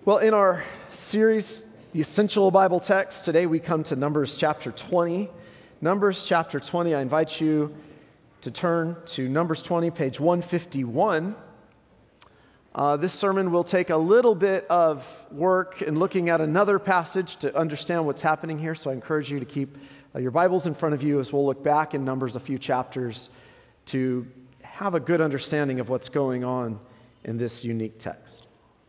Well, in our series, The Essential Bible Text, today we come to Numbers chapter 20. Numbers chapter 20, I invite you to turn to Numbers 20, page 151. This sermon will take a little bit of work in looking at another passage to understand what's happening here, so I encourage you to keep your Bibles in front of you as we'll look back in Numbers a few chapters to have a good understanding of what's going on in this unique text.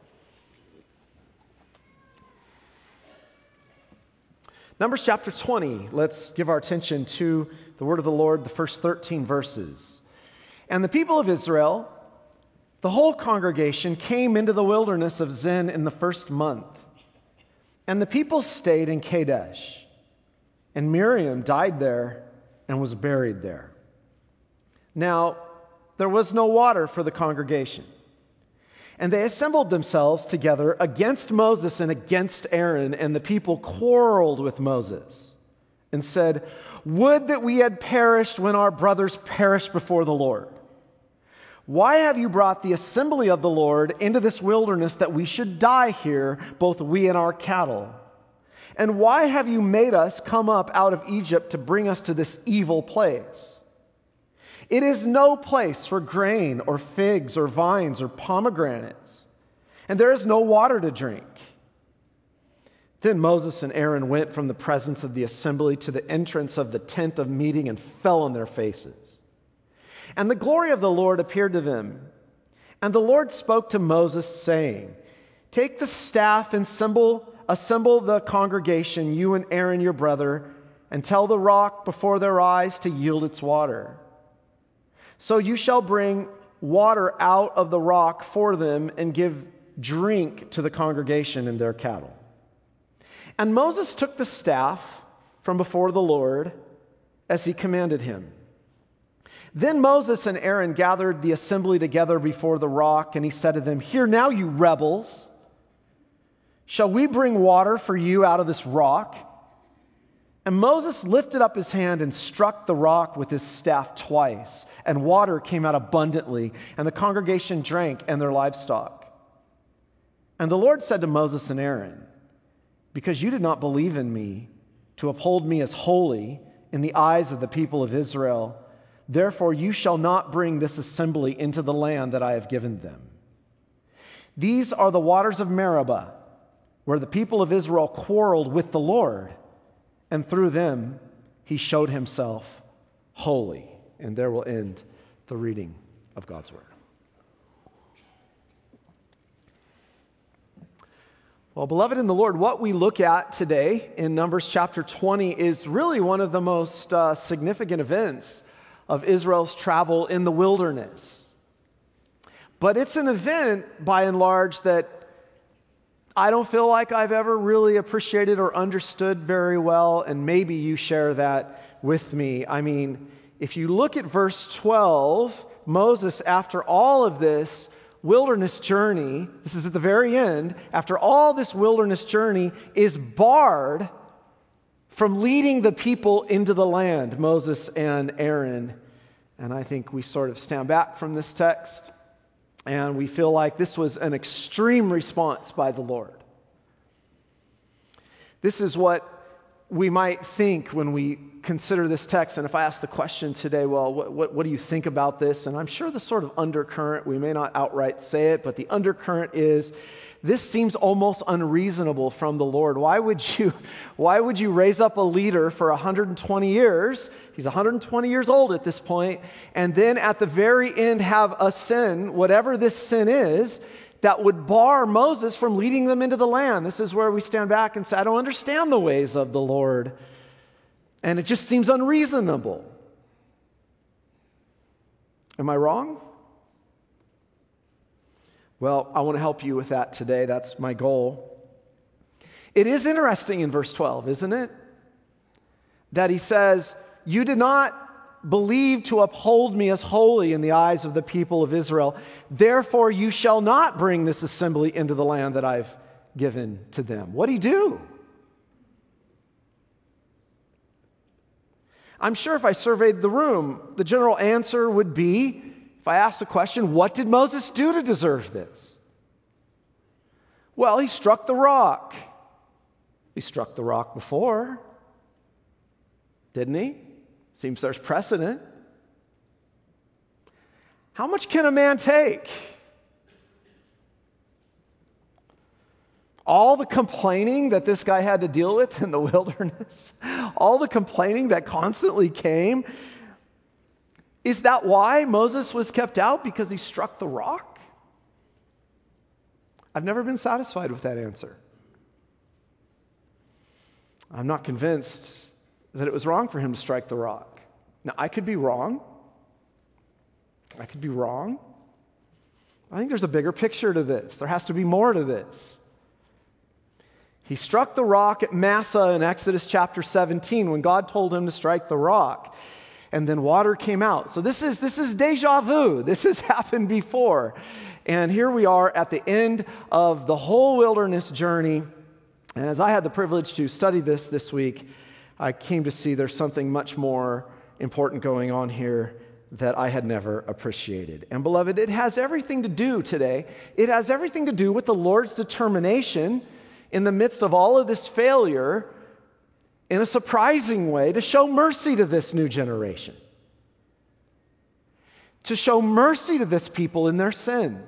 Numbers chapter 20, let's give our attention to the word of the Lord, the first 13 verses. And the people of Israel, the whole congregation, came into the wilderness of Zin in the first month. And the people stayed in Kadesh. And Miriam died there and was buried there. Now, there was no water for the congregation. And they assembled themselves together against Moses and against Aaron, and the people quarreled with Moses and said, "Would that we had perished when our brothers perished before the Lord. Why have you brought the assembly of the Lord into this wilderness that we should die here, both we and our cattle? And why have you made us come up out of Egypt to bring us to this evil place? It is no place for grain or figs or vines or pomegranates, and there is no water to drink." Then Moses and Aaron went from the presence of the assembly to the entrance of the tent of meeting and fell on their faces. And the glory of the Lord appeared to them. And the Lord spoke to Moses, saying, "Take the staff and assemble the congregation, you and Aaron your brother, and tell the rock before their eyes to yield its water. So you shall bring water out of the rock for them and give drink to the congregation and their cattle." And Moses took the staff from before the Lord as he commanded him. Then Moses and Aaron gathered the assembly together before the rock, and he said to them, "Hear now, you rebels. Shall we bring water for you out of this rock?" And Moses lifted up his hand and struck the rock with his staff twice, and water came out abundantly, and the congregation drank and their livestock. And the Lord said to Moses and Aaron, "Because you did not believe in me to uphold me as holy in the eyes of the people of Israel, therefore you shall not bring this assembly into the land that I have given them. These are the waters of Meribah, where the people of Israel quarreled with the Lord, and through them he showed himself holy." And there will end the reading of God's word. Well, beloved in the Lord, what we look at today in Numbers chapter 20 is really one of the most significant events of Israel's travel in the wilderness. But it's an event, by and large, that I don't feel like I've ever really appreciated or understood very well, and maybe you share that with me. I mean, if you look at verse 12, Moses, after all of this wilderness journey, this is at the very end, after all this wilderness journey, is barred from leading the people into the land, Moses and Aaron. And I think we sort of stand back from this text, and we feel like this was an extreme response by the Lord. This is what we might think when we consider this text. And if I ask the question today, well, what do you think about this? And I'm sure the sort of undercurrent, we may not outright say it, but the undercurrent is, this seems almost unreasonable from the Lord. Why would you raise up a leader for 120 years? He's 120 years old at this point. And then at the very end have a sin, whatever this sin is, that would bar Moses from leading them into the land. This is where we stand back and say, I don't understand the ways of the Lord. And it just seems unreasonable. Am I wrong? Well, I want to help you with that today. That's my goal. It is interesting in verse 12, isn't it? That he says, "You did not believe to uphold me as holy in the eyes of the people of Israel. Therefore you shall not bring this assembly into the land that I've given to them." What did he do? I'm sure if I surveyed the room, the general answer would be, if I asked the question, what did Moses do to deserve this? Well, he struck the rock. He struck the rock before, didn't he? Seems there's precedent. How much can a man take? All the complaining that this guy had to deal with in the wilderness, all the complaining that constantly came, is that why Moses was kept out? Because he struck the rock? I've never been satisfied with that answer. I'm not convinced that it was wrong for him to strike the rock. Now, I could be wrong. I think there's a bigger picture to this. There has to be more to this. He struck the rock at Massah in Exodus chapter 17 when God told him to strike the rock. And then water came out. So this is deja vu. This has happened before. And here we are at the end of the whole wilderness journey. And as I had the privilege to study this week, I came to see there's something much more important going on here that I had never appreciated. And beloved, it has everything to do today. It has everything to do with the Lord's determination in the midst of all of this failure, in a surprising way, to show mercy to this new generation. To show mercy to this people in their sin.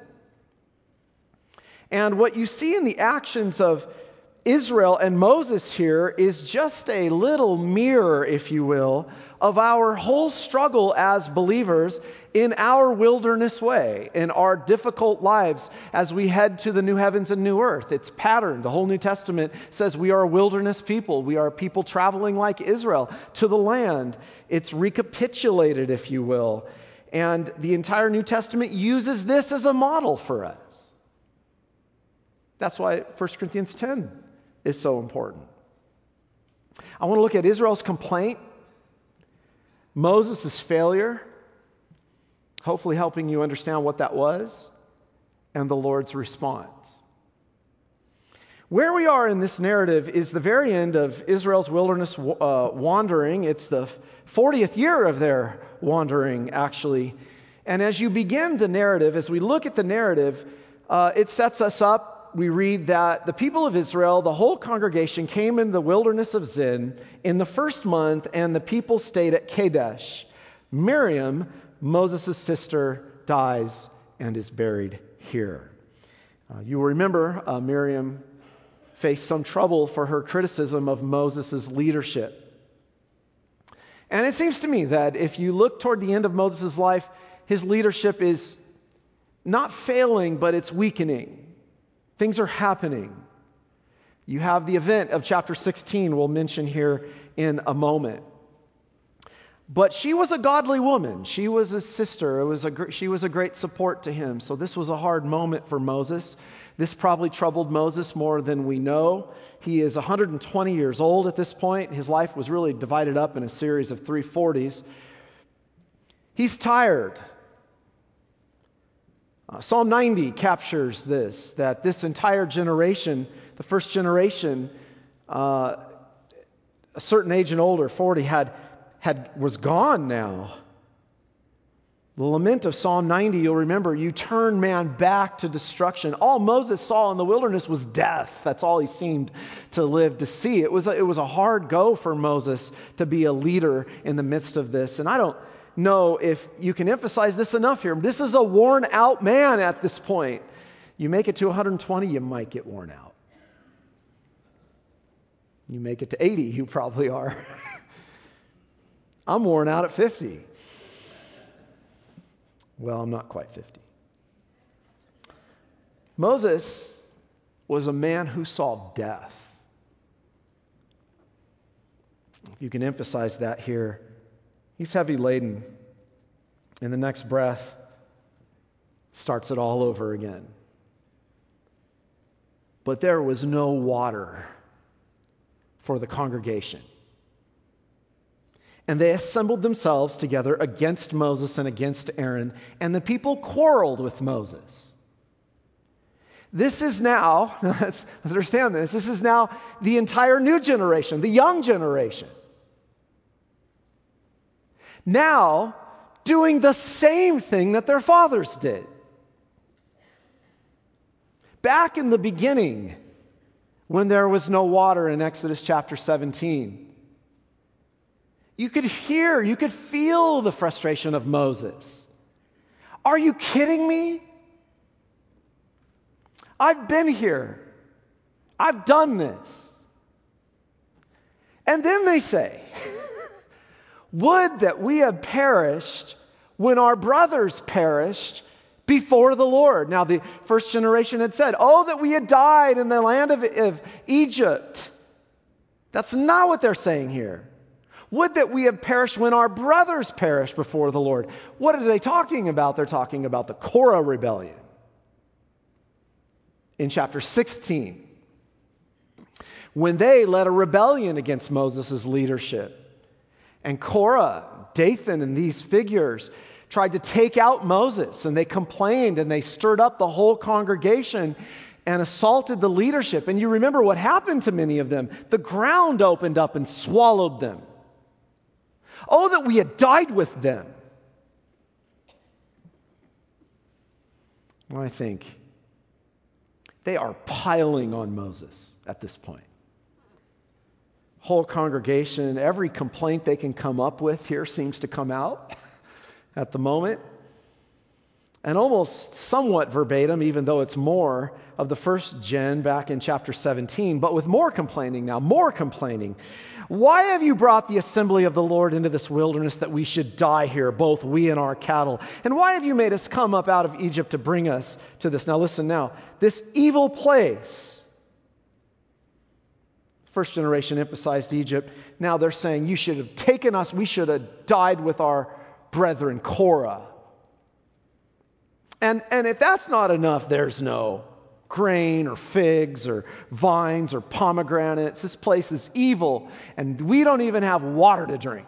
And what you see in the actions of Israel and Moses here is just a little mirror, if you will, of our whole struggle as believers in our wilderness way, in our difficult lives as we head to the new heavens and new earth. It's patterned. The whole New Testament says we are a wilderness people. We are people traveling like Israel to the land. It's recapitulated, if you will. And the entire New Testament uses this as a model for us. That's why 1 Corinthians 10 is so important. I want to look at Israel's complaint, Moses' failure, hopefully helping you understand what that was, and the Lord's response. Where we are in this narrative is the very end of Israel's wilderness wandering. It's the 40th year of their wandering, actually. And as you begin the narrative, as we look at the narrative, it sets us up. We read that the people of Israel, the whole congregation, came in the wilderness of Zin in the first month, and the people stayed at Kadesh. Miriam, Moses' sister, dies and is buried here. You will remember Miriam faced some trouble for her criticism of Moses' leadership. And it seems to me that if you look toward the end of Moses' life, his leadership is not failing, but it's weakening. Things are happening. You have the event of chapter 16 we'll mention here in a moment. But she was a godly woman. She was a sister. She was a great support to him. So this was a hard moment for Moses. This probably troubled Moses more than we know. He is 120 years old at this point. His life was really divided up in a series of 340s. He's tired. Psalm 90 captures this, that this entire generation, the first generation, a certain age and older, 40, was gone now. The lament of Psalm 90, you'll remember, you turn man back to destruction. All Moses saw in the wilderness was death. That's all he seemed to live to see. It was a hard go for Moses to be a leader in the midst of this. And I don't know if you can emphasize this enough here. This is a worn out man at this point. You make it to 120, you might get worn out. You make it to 80, you probably are. I'm worn out at 50. Well, I'm not quite 50. Moses was a man who saw death. If you can emphasize that here. He's heavy laden. And the next breath starts it all over again. But there was no water for the congregation. And they assembled themselves together against Moses and against Aaron, and the people quarreled with Moses. This is now, let's understand this is now the entire new generation, the young generation. Now, doing the same thing that their fathers did. Back in the beginning, when there was no water in Exodus chapter 17, you could hear, you could feel the frustration of Moses. Are you kidding me? I've been here. I've done this. And then they say, would that we had perished when our brothers perished before the Lord. Now, the first generation had said, oh, that we had died in the land of Egypt. That's not what they're saying here. Would that we had perished when our brothers perished before the Lord. What are they talking about? They're talking about the Korah rebellion. In chapter 16, when they led a rebellion against Moses' leadership. And Korah, Dathan, and these figures tried to take out Moses, and they complained, and they stirred up the whole congregation and assaulted the leadership. And you remember what happened to many of them. The ground opened up and swallowed them. Oh, that we had died with them. Well, I think they are piling on Moses at this point. Whole congregation, every complaint they can come up with here seems to come out at the moment. And almost somewhat verbatim, even though it's more of the first gen back in chapter 17, but with more complaining now, more complaining. Why have you brought the assembly of the Lord into this wilderness that we should die here, both we and our cattle? And why have you made us come up out of Egypt to bring us to this? Now listen now, this evil place. First generation emphasized Egypt. Now they're saying you should have taken us, we should have died with our brethren, Korah. And if that's not enough, there's no grain or figs or vines or pomegranates. This place is evil, and we don't even have water to drink.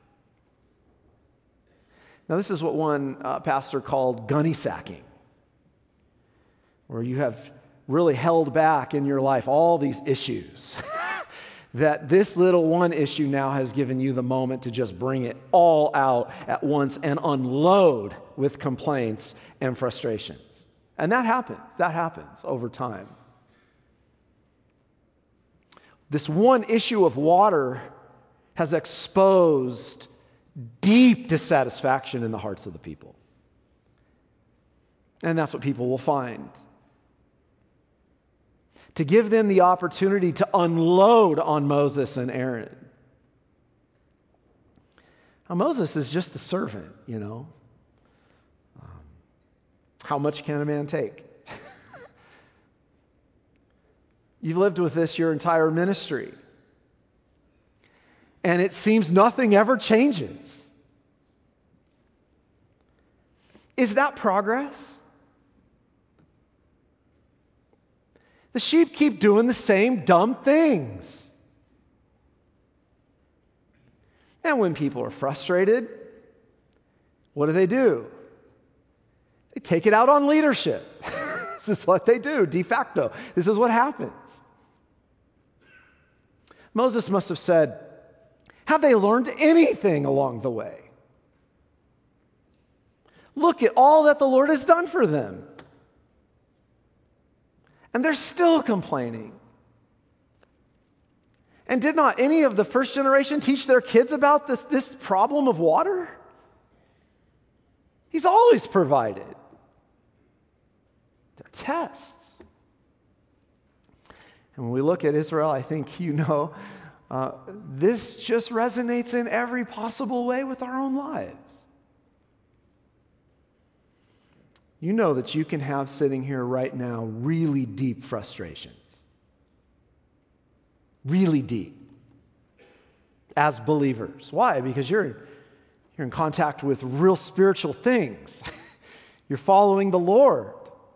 Now this is what one pastor called gunny sacking, where you have really held back in your life all these issues. That this little one issue now has given you the moment to just bring it all out at once and unload with complaints and frustrations. And that happens over time. This one issue of water has exposed deep dissatisfaction in the hearts of the people. And that's what people will find. To give them the opportunity to unload on Moses and Aaron. Now, Moses is just the servant, you know. How much can a man take? You've lived with this your entire ministry. And it seems nothing ever changes. Is that progress? The sheep keep doing the same dumb things. And when people are frustrated, what do? They take it out on leadership. This is what they do, de facto. This is what happens. Moses must have said, have they learned anything along the way? Look at all that the Lord has done for them. And they're still complaining. And did not any of the first generation teach their kids about this problem of water? He's always provided. They're tests. And when we look at Israel, I think this just resonates in every possible way with our own lives. You know that you can have sitting here right now really deep frustrations. Really deep. As believers. Why? Because you're in contact with real spiritual things. You're following the Lord.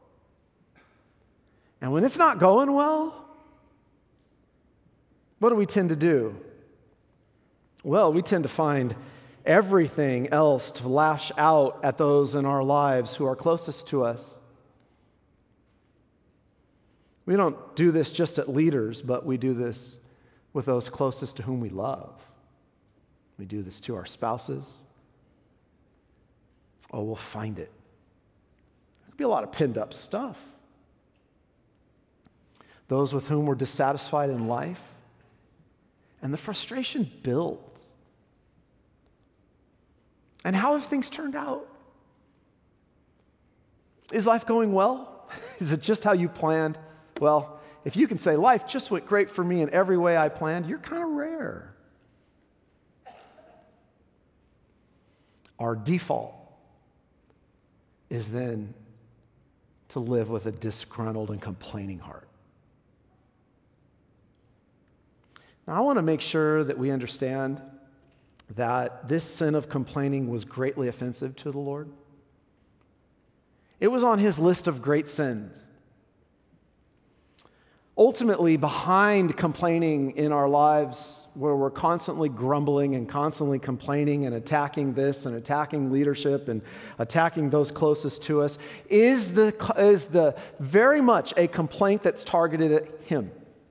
And when it's not going well, what do we tend to do? Well, we tend to find everything else to lash out at those in our lives who are closest to us. We don't do this just at leaders, but we do this with those closest to whom we love. We do this to our spouses. Oh, we'll find it. There'll be a lot of pinned up stuff. those with whom we're dissatisfied in life. And the frustration builds. And how have things turned out? Is life going well? Is it just how you planned? Well, if you can say life just went great for me in every way I planned, you're kind of rare. Our default is then to live with a disgruntled and complaining heart. Now, I want to make sure that we understand that this sin of complaining was greatly offensive to the Lord. It was on his list of great sins. Ultimately, behind complaining in our lives, where we're constantly grumbling and constantly complaining and attacking this and attacking leadership and attacking those closest to us, is the very much a complaint that's targeted at him.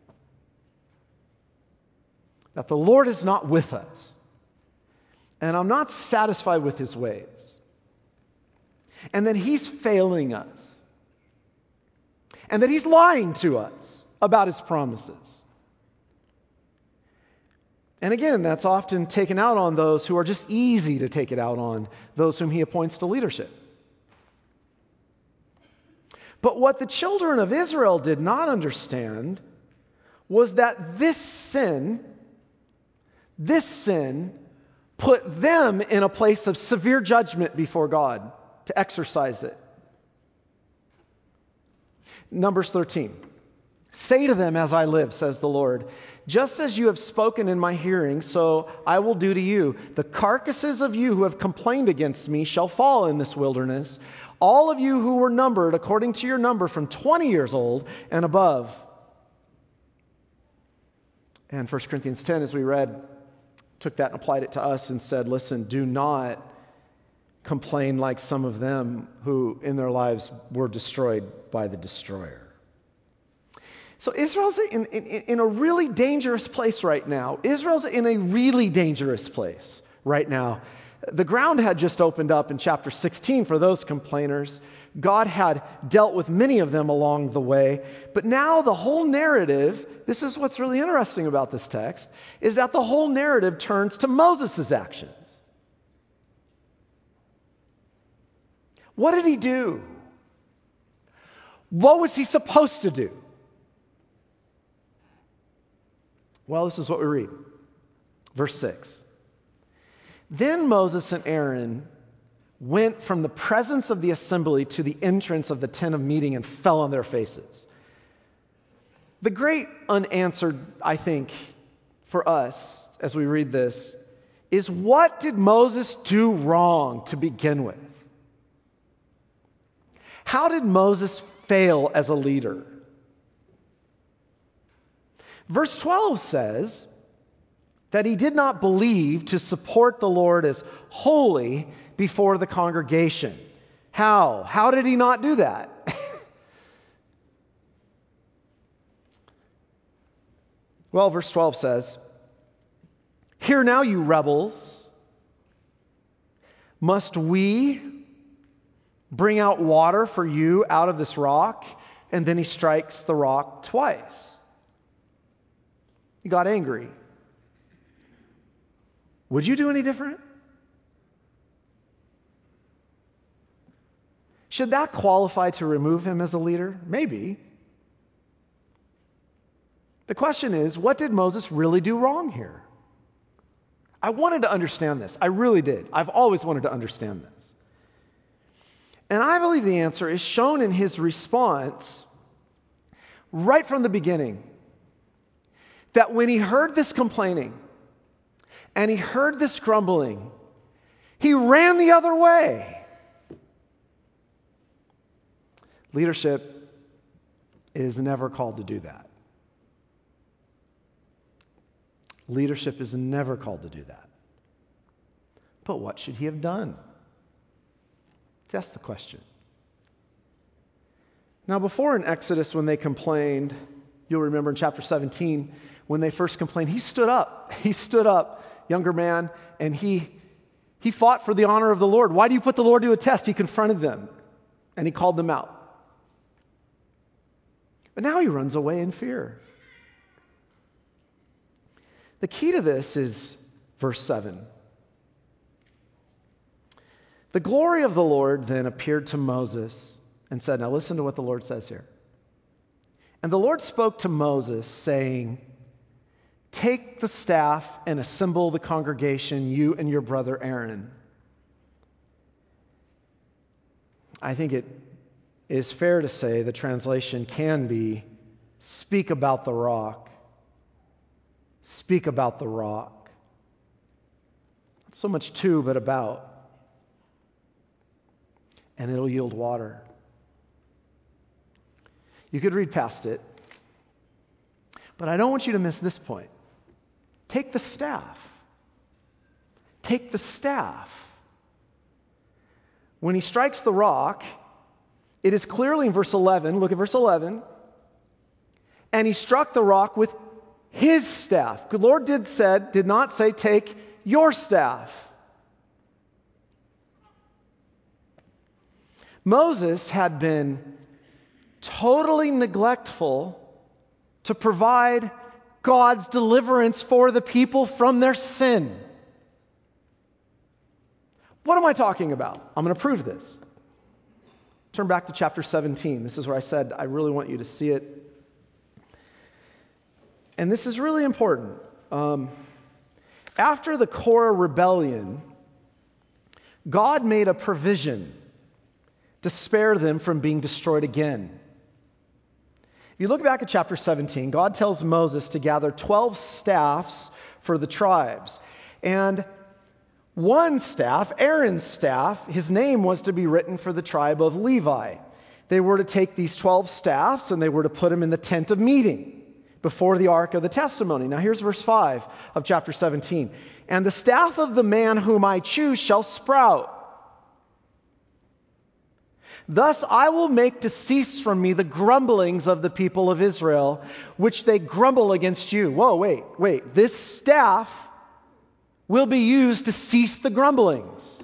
That the Lord is not with us. And I'm not satisfied with his ways. And that he's failing us. And that he's lying to us about his promises. And again, that's often taken out on those who are just easy to take it out on, those whom he appoints to leadership. But what the children of Israel did not understand was that this sin put them in a place of severe judgment before God to exercise it. Numbers 13. Say to them, as I live, says the Lord, just as you have spoken in my hearing, so I will do to you. The carcasses of you who have complained against me shall fall in this wilderness. All of you who were numbered according to your number from 20 years old and above. And 1 Corinthians 10, as we read, took that and applied it to us and said, listen, do not complain like some of them who in their lives were destroyed by the destroyer. So Israel's in a really dangerous place right now. Israel's in a really dangerous place right now. The ground had just opened up in chapter 16 for those complainers. God had dealt with many of them along the way. But now the whole narrative, this is what's really interesting about this text, is that the whole narrative turns to Moses' actions. What did he do? What was he supposed to do? Well, this is what we read. Verse 6. Then Moses and Aaron went from the presence of the assembly to the entrance of the tent of meeting and fell on their faces. The great unanswered, I think, for us as we read this, is what did Moses do wrong to begin with? How did Moses fail as a leader? Verse 12 says that he did not believe to support the Lord as holy before the congregation. How? How did he not do that? Well, verse 12 says, "Hear now, you rebels, must we bring out water for you out of this rock?" And then he strikes the rock twice. He got angry. Would you do any different? Should that qualify to remove him as a leader? Maybe. The question is, what did Moses really do wrong here? I wanted to understand this. I really did. I've always wanted to understand this. And I believe the answer is shown in his response right from the beginning. That when he heard this complaining and he heard this grumbling, he ran the other way. Leadership is never called to do that. Leadership is never called to do that. But what should he have done? That's the question. Now, before in Exodus, when they complained, you'll remember in chapter 17, when they first complained, he stood up. He stood up, younger man, and he fought for the honor of the Lord. Why do you put the Lord to a test? He confronted them, and he called them out. But now he runs away in fear. The key to this is verse 7. The glory of the Lord then appeared to Moses and said, now listen to what the Lord says here. And the Lord spoke to Moses, saying, take the staff and assemble the congregation, you and your brother Aaron. I think it is fair to say the translation can be, speak about the rock. Speak about the rock. Not so much to, but about. And it'll yield water. You could read past it, but I don't want you to miss this point. Take the staff. Take the staff. When he strikes the rock, it is clearly in verse 11. Look at verse 11. And he struck the rock with his staff. The Lord did not say, take your staff. Moses had been totally neglectful to provide God's deliverance for the people from their sin. What am I talking about? I'm going to prove this. Turn back to chapter 17. This is where I said I really want you to see it. And this is really important. After the Korah rebellion, God made a provision to spare them from being destroyed again. If you look back at chapter 17, God tells Moses to gather 12 staffs for the tribes. And one staff, Aaron's staff, his name was to be written for the tribe of Levi. They were to take these 12 staffs and they were to put them in the tent of meeting before the ark of the testimony. Now here's verse 5 of chapter 17. And the staff of the man whom I choose shall sprout. Thus I will make to cease from me the grumblings of the people of Israel, which they grumble against you. Whoa, wait. This staff will be used to cease the grumblings.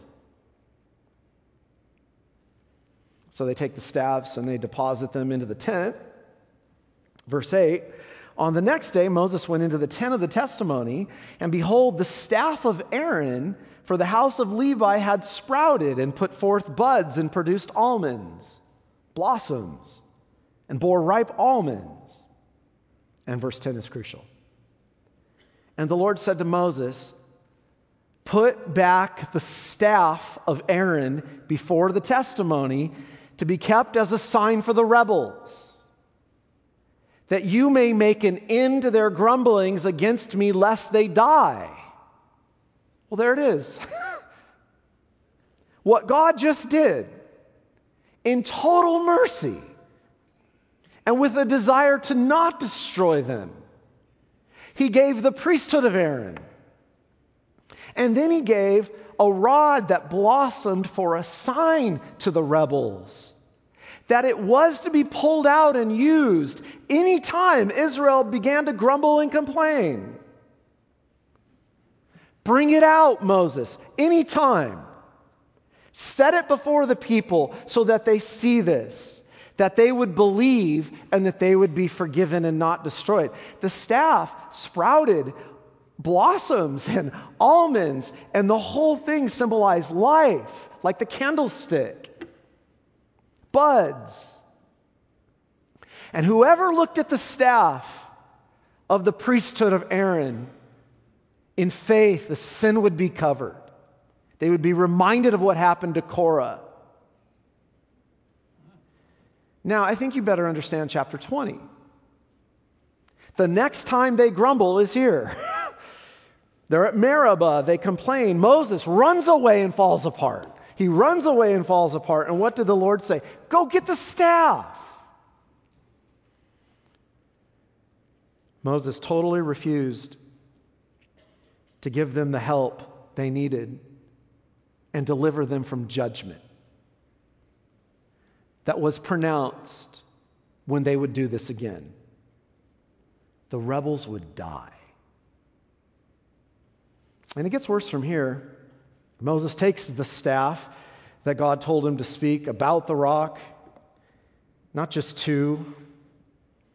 So they take the staffs and they deposit them into the tent. Verse 8, on the next day Moses went into the tent of the testimony, and behold, the staff of Aaron for the house of Levi had sprouted and put forth buds and produced almonds, blossoms, and bore ripe almonds. And verse 10 is crucial. And the Lord said to Moses, put back the staff of Aaron before the testimony to be kept as a sign for the rebels, that you may make an end to their grumblings against me, lest they die. Well, there it is. What God just did, in total mercy, and with a desire to not destroy them, he gave the priesthood of Aaron. And then he gave a rod that blossomed for a sign to the rebels, that it was to be pulled out and used anytime Israel began to grumble and complain. Bring it out, Moses, anytime. Set it before the people so that they see this, that they would believe and that they would be forgiven and not destroyed. The staff sprouted blossoms and almonds, and the whole thing symbolized life, like the candlestick. Buds. And whoever looked at the staff of the priesthood of Aaron, in faith, the sin would be covered. They would be reminded of what happened to Korah. Now, I think you better understand chapter 20. The next time they grumble is here. They're at Meribah. They complain. Moses runs away and falls apart. He runs away and falls apart. And what did the Lord say? Go get the staff. Moses totally refused to give them the help they needed and deliver them from judgment that was pronounced when they would do this again. The rebels would die. And it gets worse from here. Moses takes the staff that God told him to speak about the rock, not just to,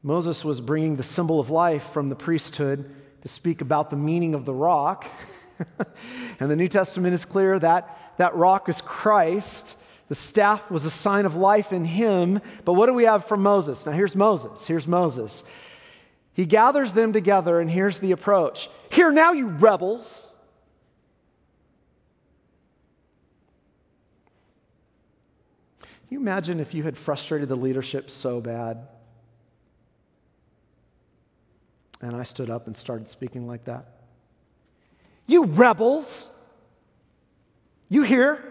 Moses was bringing the symbol of life from the priesthood to speak about the meaning of the rock. And the New Testament is clear that that rock is Christ. The staff was a sign of life in him. But what do we have from Moses? Now here's Moses. Here's Moses. He gathers them together, and here's the approach. Hear now, you rebels. Can you imagine if you had frustrated the leadership so bad? And I stood up and started speaking like that. You rebels! You hear?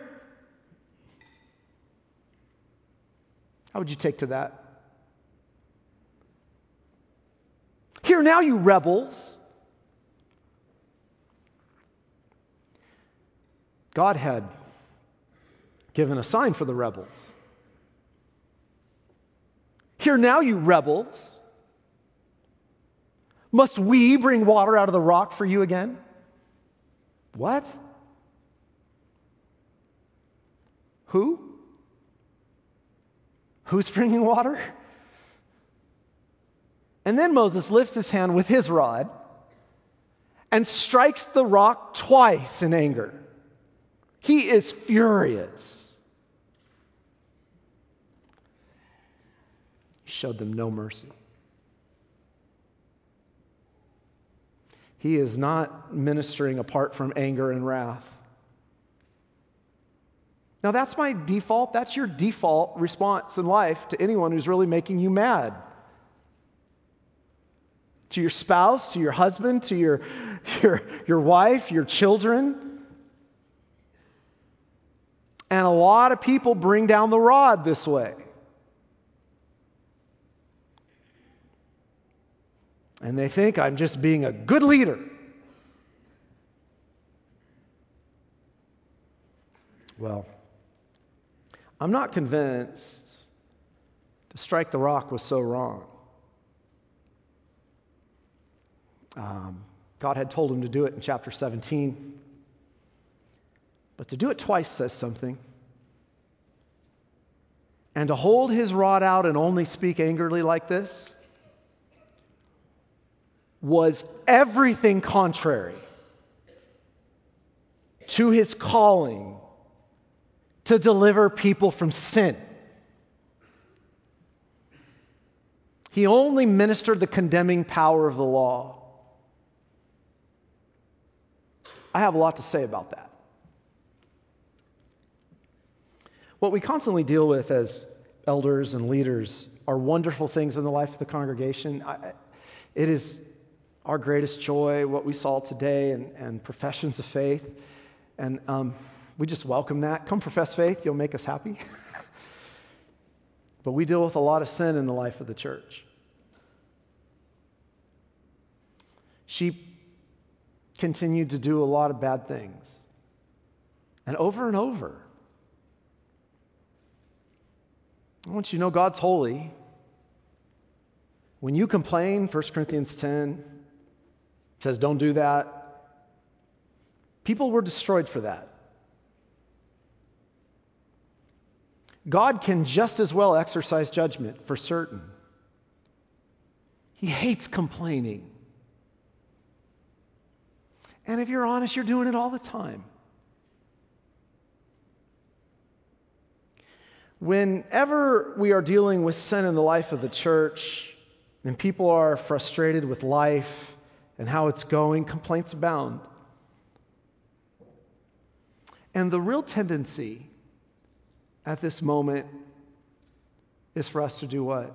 How would you take to that? Hear now, you rebels! God had given a sign for the rebels. Hear now, you rebels! Must we bring water out of the rock for you again? What? Who? Who's bringing water? And then Moses lifts his hand with his rod and strikes the rock twice in anger. He is furious. He showed them no mercy. He is not ministering apart from anger and wrath. Now that's my default. That's your default response in life to anyone who's really making you mad. To your spouse, to your husband, to your wife, your children. And a lot of people bring down the rod this way. And they think I'm just being a good leader. Well, I'm not convinced to strike the rock was so wrong. God had told him to do it in chapter 17. But to do it twice says something. And to hold his rod out and only speak angrily like this was everything contrary to his calling to deliver people from sin. He only ministered the condemning power of the law. I have a lot to say about that. What we constantly deal with as elders and leaders are wonderful things in the life of the congregation. It is our greatest joy, what we saw today, and professions of faith. And we just welcome that. Come profess faith, you'll make us happy. But we deal with a lot of sin in the life of the church. Sheep continued to do a lot of bad things. And over. I want you to know God's holy. When you complain, 1 Corinthians 10 says don't do that. People were destroyed for that. God can just as well exercise judgment for certain. He hates complaining. And if you're honest, you're doing it all the time. Whenever we are dealing with sin in the life of the church, and people are frustrated with life and how it's going, complaints abound. And the real tendency at this moment is for us to do what?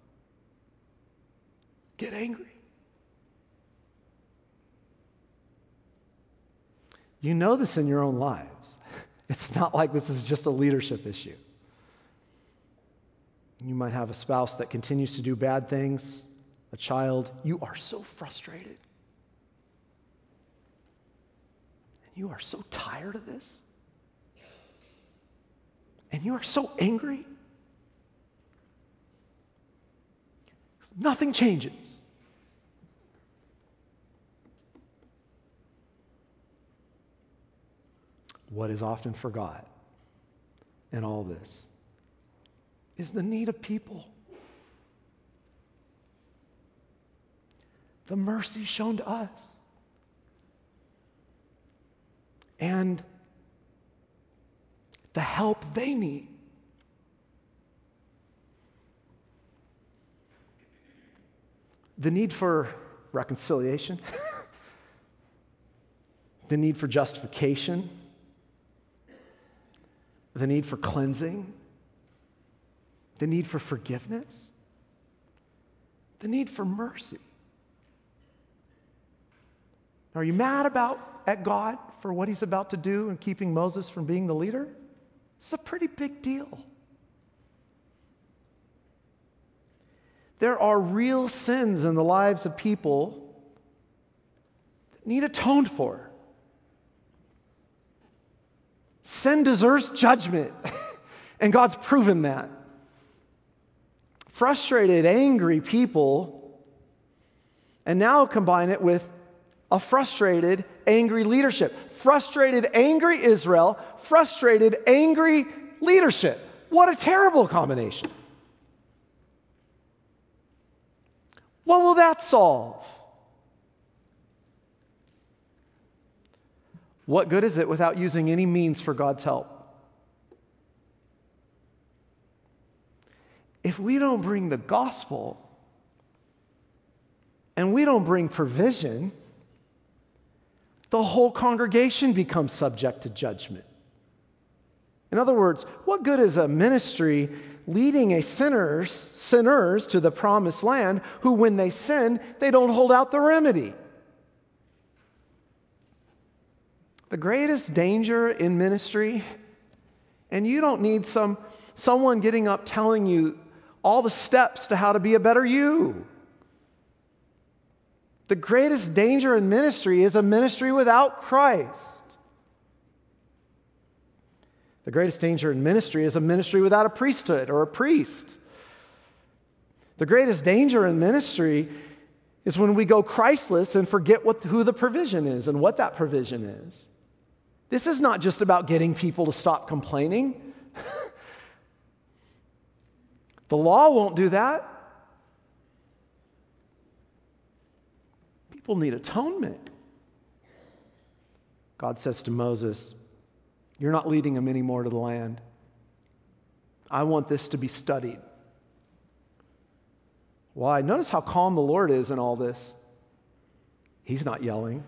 Get angry. You know this in your own lives. It's not like this is just a leadership issue. You might have a spouse that continues to do bad things, a child. You are so frustrated. And you are so tired of this. And you are so angry. Nothing changes. What is often forgot in all this is the need of people. the mercy shown to us. And the help they need. The need for reconciliation, the need for justification, the need for cleansing, the need for forgiveness, the need for mercy. Are you mad at God for what he's about to do in keeping Moses from being the leader? It's a pretty big deal. There are real sins in the lives of people that need atoned for. Sin deserves judgment, and God's proven that. Frustrated, angry people, and now combine it with a frustrated, angry leadership. Frustrated, angry Israel, frustrated, angry leadership. What a terrible combination. What will that solve? What good is it without using any means for God's help? If we don't bring the gospel and we don't bring provision, the whole congregation becomes subject to judgment. In other words, what good is a ministry leading sinners to the promised land who, when they sin, they don't hold out the remedy? The greatest danger in ministry, and you don't need someone getting up telling you all the steps to how to be a better you. The greatest danger in ministry is a ministry without Christ. The greatest danger in ministry is a ministry without a priesthood or a priest. The greatest danger in ministry is when we go Christless and forget who the provision is and what that provision is. This is not just about getting people to stop complaining. The law won't do that. People need atonement. God says to Moses, "You're not leading them anymore to the land. I want this to be studied." Why? Notice how calm the Lord is in all this. He's not yelling.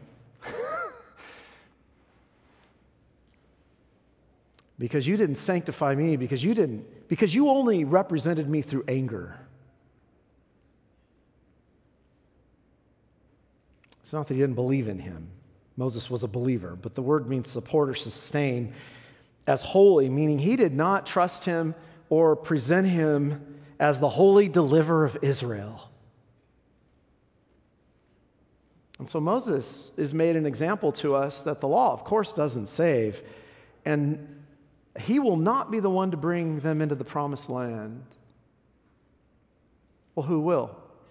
Because you didn't sanctify me, because you only represented me through anger. It's not that he didn't believe in him. Moses was a believer, but the word means support or sustain as holy, meaning he did not trust him or present him as the holy deliverer of Israel. And so Moses is made an example to us that the law, of course, doesn't save, and he will not be the one to bring them into the promised land. Well, who will?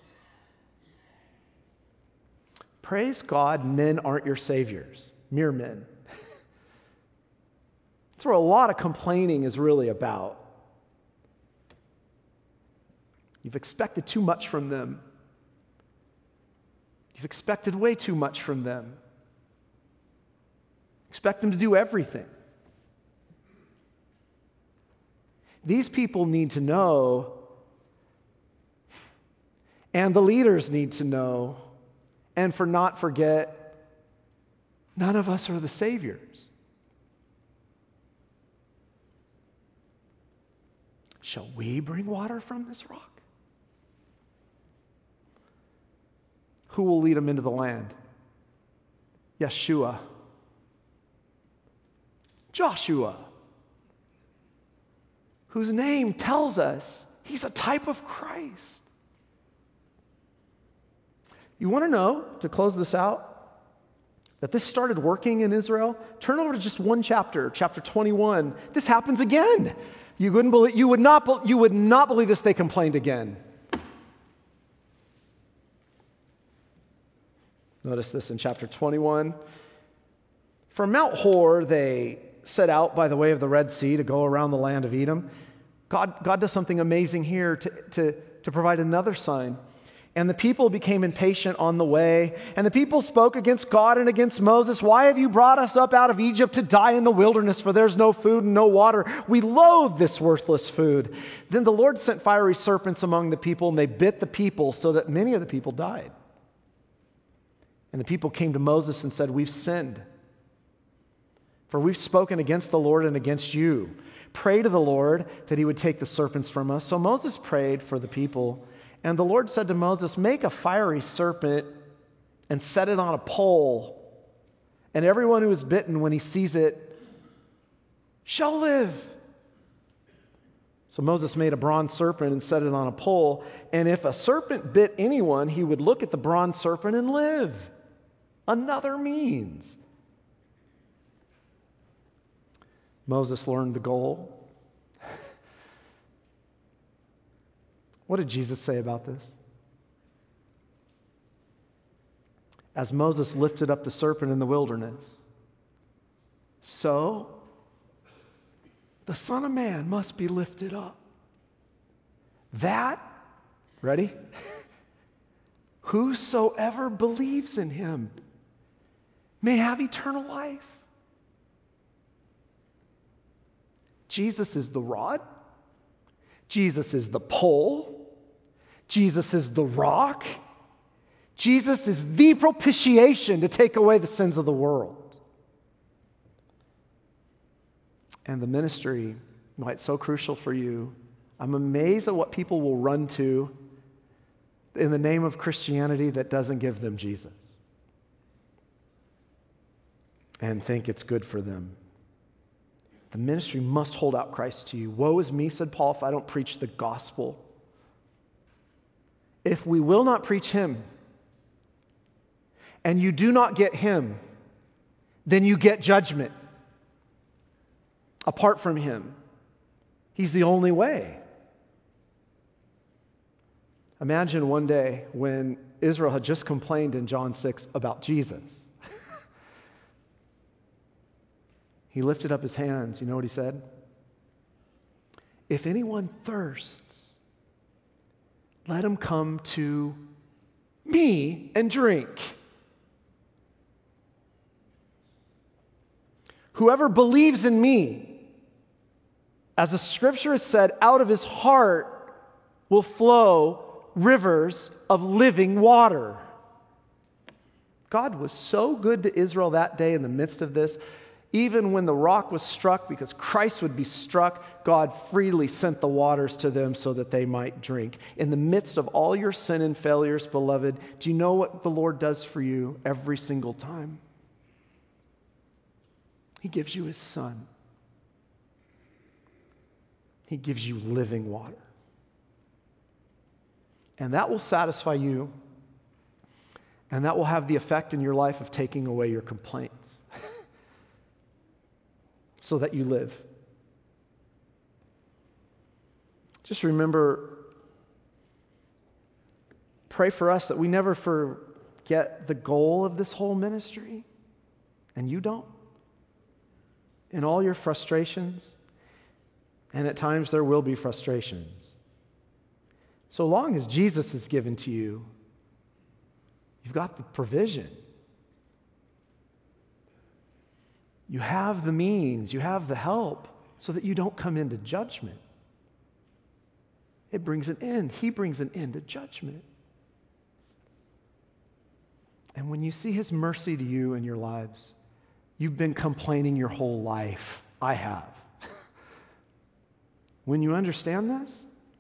Praise God, men aren't your saviors, mere men. That's where a lot of complaining is really about. You've expected too much from them. You've expected way too much from them. Expect them to do everything. These people need to know, and the leaders need to know, and not forget, none of us are the saviors. Shall we bring water from this rock? Who will lead them into the land? Yeshua. Joshua, whose name tells us he's a type of Christ. You want to know, to close this out, that this started working in Israel? Turn over to just one chapter, chapter 21. This happens again. You would not believe this. They complained again. Notice this in chapter 21. From Mount Hor, they set out by the way of the Red Sea to go around the land of Edom. God does something amazing here to provide another sign. And the people became impatient on the way. And the people spoke against God and against Moses. Why have you brought us up out of Egypt to die in the wilderness? For there's no food and no water. We loathe this worthless food. Then the Lord sent fiery serpents among the people, and they bit the people so that many of the people died. And the people came to Moses and said, we've sinned, for we've spoken against the Lord and against you. Pray to the Lord that he would take the serpents from us. So Moses prayed for the people. And the Lord said to Moses, make a fiery serpent and set it on a pole. And everyone who is bitten when he sees it shall live. So Moses made a bronze serpent and set it on a pole. And if a serpent bit anyone, he would look at the bronze serpent and live. Another means. Moses learned the goal. What did Jesus say about this? As Moses lifted up the serpent in the wilderness, so the Son of Man must be lifted up. That, ready? Whosoever believes in him may have eternal life. Jesus is the rod. Jesus is the pole. Jesus is the rock. Jesus is the propitiation to take away the sins of the world. And the ministry, why it's so crucial for you, I'm amazed at what people will run to in the name of Christianity that doesn't give them Jesus and think it's good for them. The ministry must hold out Christ to you. Woe is me, said Paul, if I don't preach the gospel. If we will not preach him, and you do not get him, then you get judgment. Apart from him, he's the only way. Imagine one day when Israel had just complained in John 6 about Jesus. He lifted up his hands. You know what he said? If anyone thirsts, let him come to me and drink. Whoever believes in me, as the scripture has said, out of his heart will flow rivers of living water. God was so good to Israel that day in the midst of this. Even when the rock was struck, because Christ would be struck, God freely sent the waters to them so that they might drink. In the midst of all your sin and failures, beloved, do you know what the Lord does for you every single time? He gives you his Son. He gives you living water. And that will satisfy you, and that will have the effect in your life of taking away your complaints. So that you live. Just remember, pray for us that we never forget the goal of this whole ministry, and you don't. In all your frustrations, and at times there will be frustrations. So long as Jesus is given to you, you've got the provision. You have the means, you have the help, so that you don't come into judgment. It brings an end. He brings an end to judgment. And when you see his mercy to you in your lives, you've been complaining your whole life. I have. When you understand this,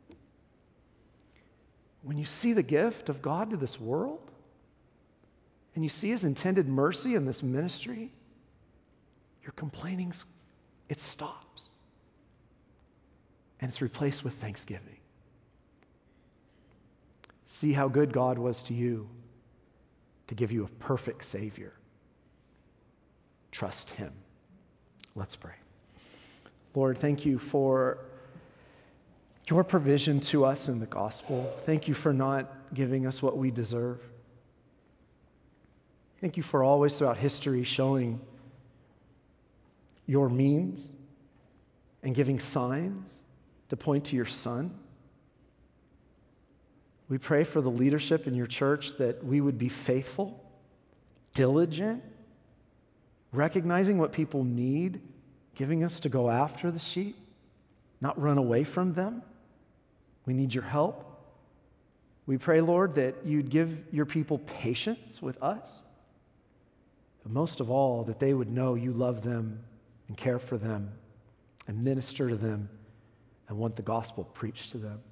when you see the gift of God to this world, and you see his intended mercy in this ministry, your complaining, it stops. And it's replaced with thanksgiving. See how good God was to you to give you a perfect Savior. Trust him. Let's pray. Lord, thank you for your provision to us in the gospel. Thank you for not giving us what we deserve. Thank you for always throughout history showing your means and giving signs to point to your Son. We pray for the leadership in your church that we would be faithful, diligent, recognizing what people need, giving us to go after the sheep, not run away from them. We need your help. We pray, Lord, that you'd give your people patience with us, but most of all, that they would know you love them and care for them and minister to them and want the gospel preached to them.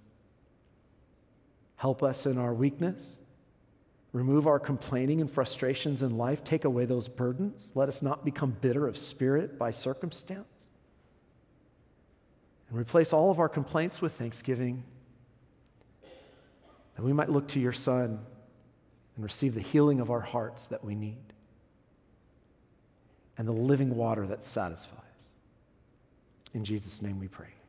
Help us in our weakness. Remove our complaining and frustrations in life. Take away those burdens. Let us not become bitter of spirit by circumstance. And replace all of our complaints with thanksgiving, that we might look to your Son and receive the healing of our hearts that we need and the living water that satisfies. In Jesus' name we pray.